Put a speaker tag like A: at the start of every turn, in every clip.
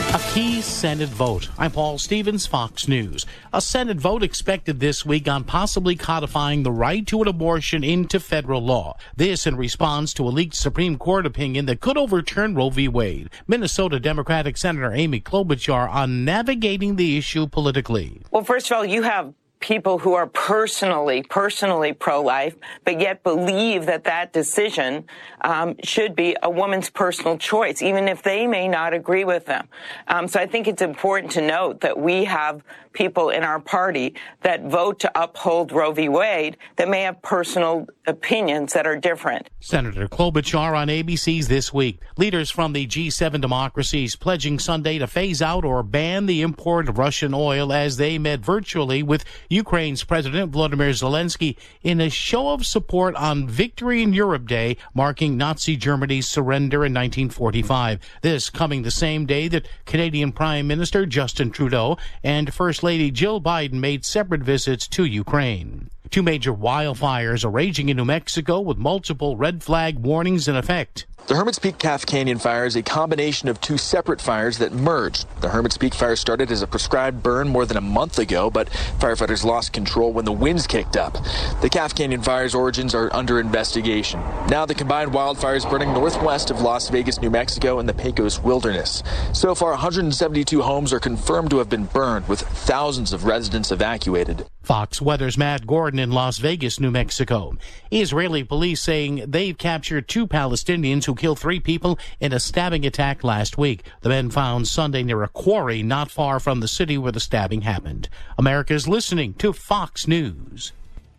A: A key Senate vote. I'm Paul Stevens, Fox News. A Senate vote expected this week on possibly codifying the right to an abortion into federal law. This in response to a leaked Supreme Court opinion that could overturn Roe v. Wade. Minnesota Democratic Senator Amy Klobuchar on navigating the issue politically.
B: Well, first of all, you have people who are personally pro-life, but yet believe that decision should be a woman's personal choice, even if they may not agree with them. So I think it's important to note that we have people in our party that vote to uphold Roe v. Wade that may have personal opinions that are different.
A: Senator Klobuchar on ABC's This Week. Leaders from the G7 democracies pledging Sunday to phase out or ban the import of Russian oil as they met virtually with Ukraine's President Volodymyr Zelensky in a show of support on Victory in Europe Day, marking Nazi Germany's surrender in 1945. This coming the same day that Canadian Prime Minister Justin Trudeau and First Lady Jill Biden made separate visits to Ukraine. Two major wildfires are raging in New Mexico with multiple red flag warnings in effect.
C: The Hermit's Peak Calf Canyon fire is a combination of two separate fires that merged. The Hermit's Peak fire started as a prescribed burn more than a month ago, but firefighters lost control when the winds kicked up. The Calf Canyon fire's origins are under investigation. Now the combined wildfires burning northwest of Las Vegas, New Mexico, and the Pecos Wilderness. So far, 172 homes are confirmed to have been burned, with thousands of residents evacuated.
A: Fox Weather's Matt Gordon in Las Vegas, New Mexico. Israeli police saying they've captured two Palestinians who killed 3 people in a stabbing attack last week. The men found Sunday near a quarry not far from the city where the stabbing happened. America's listening to Fox News.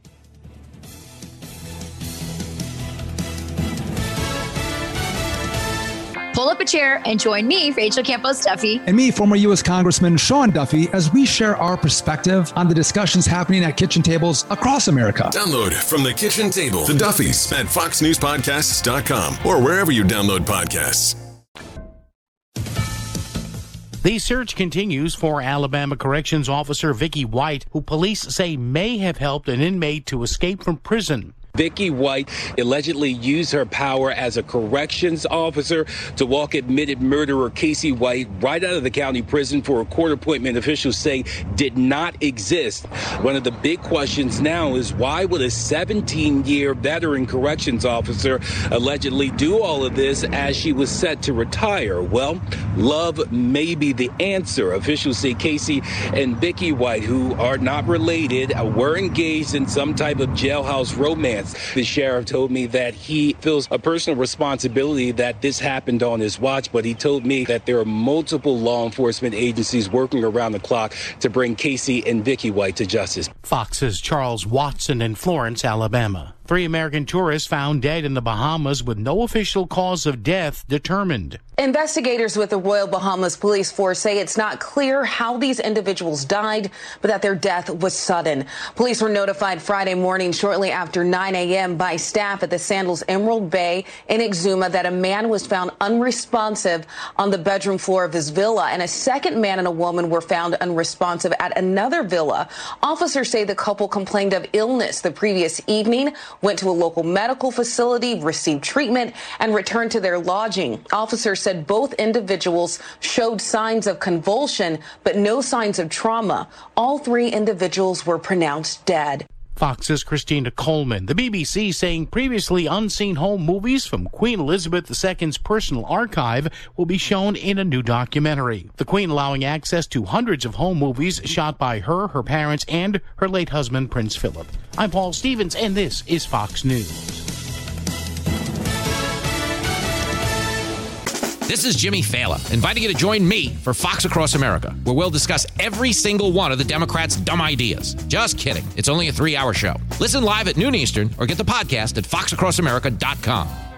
D: Pull up a chair and join me, Rachel Campos Duffy.
E: And me, former U.S. Congressman Sean Duffy, as we share our perspective on the discussions happening at kitchen tables across America.
F: Download From the Kitchen Table, The Duffys at foxnewspodcasts.com or wherever you download podcasts.
A: The search continues for Alabama Corrections Officer Vicky White, who police say may have helped an inmate to escape from prison.
G: Vicky White allegedly used her power as a corrections officer to walk admitted murderer Casey White right out of the county prison for a court appointment officials say did not exist. One of the big questions now is why would a 17-year veteran corrections officer allegedly do all of this as she was set to retire? Well, love may be the answer. Officials say Casey and Vicky White, who are not related, were engaged in some type of jailhouse romance. The sheriff told me that he feels a personal responsibility that this happened on his watch, but he told me that there are multiple law enforcement agencies working around the clock to bring Casey and Vicky White to justice.
A: Fox's Charles Watson in Florence, Alabama. 3 American tourists found dead in the Bahamas with no official cause of death determined.
H: Investigators with the Royal Bahamas Police Force say it's not clear how these individuals died, but that their death was sudden. Police were notified Friday morning shortly after 9 a.m. by staff at the Sandals Emerald Bay in Exuma that a man was found unresponsive on the bedroom floor of his villa, and a second man and a woman were found unresponsive at another villa. Officers say the couple complained of illness the previous evening, went to a local medical facility, received treatment, and returned to their lodging. Officers said both individuals showed signs of convulsion, but no signs of trauma. All 3 individuals were pronounced dead.
A: Fox's Christina Coleman. The BBC saying previously unseen home movies from Queen Elizabeth II's personal archive will be shown in a new documentary. The Queen allowing access to hundreds of home movies shot by her parents, and her late husband, Prince Philip. I'm Paul Stevens, and this is Fox News.
I: This is Jimmy Fallon, inviting you to join me for Fox Across America, where we'll discuss every single one of the Democrats' dumb ideas. Just kidding. It's only a 3-hour show. Listen live at noon Eastern or get the podcast at foxacrossamerica.com.